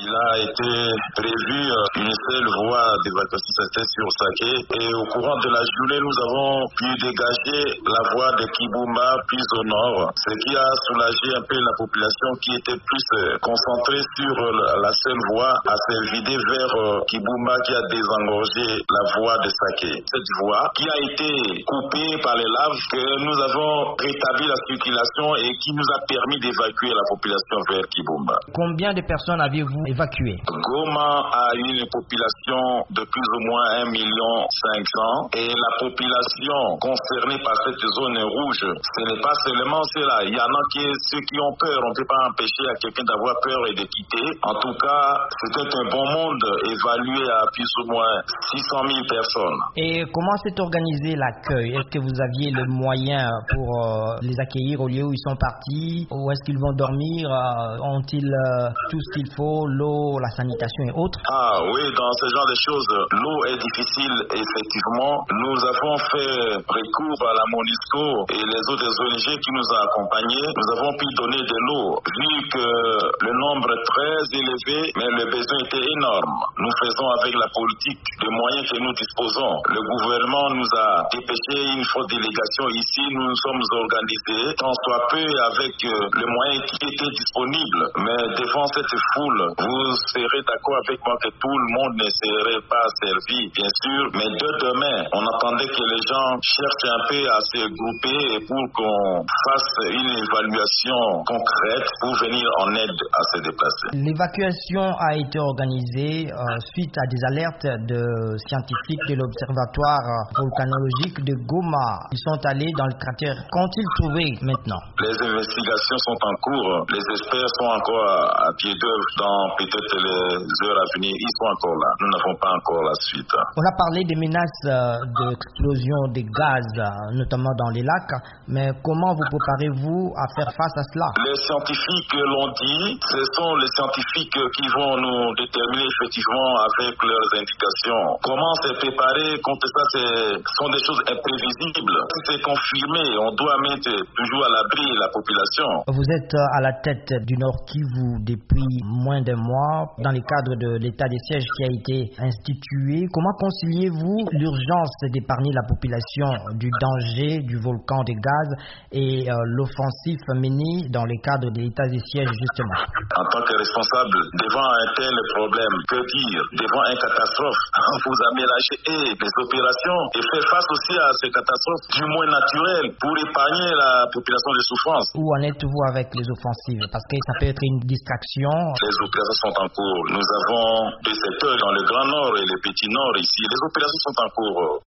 Il a été prévu une seule voie d'évacuation, c'était sur Saké. Et au courant de la journée, nous avons pu dégager la voie de Kibumba plus au nord, ce qui a soulagé un peu la population qui était plus concentrée sur la seule voie à se vider vers Kibumba qui a désengorgé la voie de Saké. Cette voie qui a été coupée par les laves, que nous avons rétabli la circulation et qui nous a permis d'évacuer la population vers Kibumba. Combien de personnes avez-vous évacuées? Goma a une population de plus ou moins 1,5 million et la population concernée par cette zone rouge, ce n'est pas seulement cela. Il y en a ceux qui ont peur. On ne peut pas empêcher à quelqu'un d'avoir peur et de quitter. En tout cas, c'était un bon monde évalué à plus ou moins 600 000 personnes. Et comment s'est organisé l'accueil? Est-ce que vous aviez le moyen pour les accueillir au lieu où ils sont partis? Où est-ce qu'ils vont dormir? Ont-ils tout ce qu'il faut, l'eau, la sanitation et autres? Ah oui, dans ce genre de choses, l'eau est difficile, effectivement. Nous avons fait recours à la MONUSCO et les autres ONG qui nous ont accompagnés. Nous avons pu donner de l'eau, vu que le nombre est très élevé, mais le besoin était énorme. Nous faisons avec la politique des moyens que nous disposons. Le gouvernement nous a dépêché une forte délégation ici. Nous nous sommes organisés, tant soit peu, avec les moyens qui étaient disponibles. Mais devant cette foule, vous serez d'accord avec moi que tout le monde ne serait pas servi, bien sûr. Mais de demain, on attendait que les gens cherchent un peu à se grouper pour qu'on fasse une évaluation concrète pour venir en aide à se déplacer. L'évacuation a été organisée suite à des alertes de scientifiques de l'Observatoire volcanologique de Goma. Ils sont allés dans le cratère. Qu'ont-ils trouvé maintenant? Les investigations sont en cours. Les experts sont encore à pied d'œuvre. Dans peut-être les heures à venir, ils sont encore là. Nous n'avons pas encore la suite. On a parlé des menaces d'explosion des gaz, notamment dans les lacs. Mais comment vous préparez-vous à faire face à cela? Les scientifiques l'ont dit. Ce sont les scientifiques qui vont nous déterminer effectivement avec leurs indications. Comment se préparer contre ça, ce sont des choses imprévisibles. Si c'est confirmé, on doit mettre toujours à l'abri la population. Vous êtes à la tête du Nord Kivu depuis moins d'un mois, dans le cadre de l'état de siège qui a été institué. Comment conciliez-vous l'urgence d'épargner la population du danger du volcan de gaz et l'offensive menée dans le cadre de l'état de siège justement? En tant que responsable, devant un tel problème, que dire? Devant une catastrophe, vous aménagez les opérations et faire face aussi à ces catastrophes du moins naturelles pour épargner la population de souffrance. Où en êtes-vous avec les offensives? Parce que ça peut être une distraction. Les opérations sont en cours. Nous avons des secteurs dans le Grand Nord et le Petit Nord ici. Les opérations sont en cours.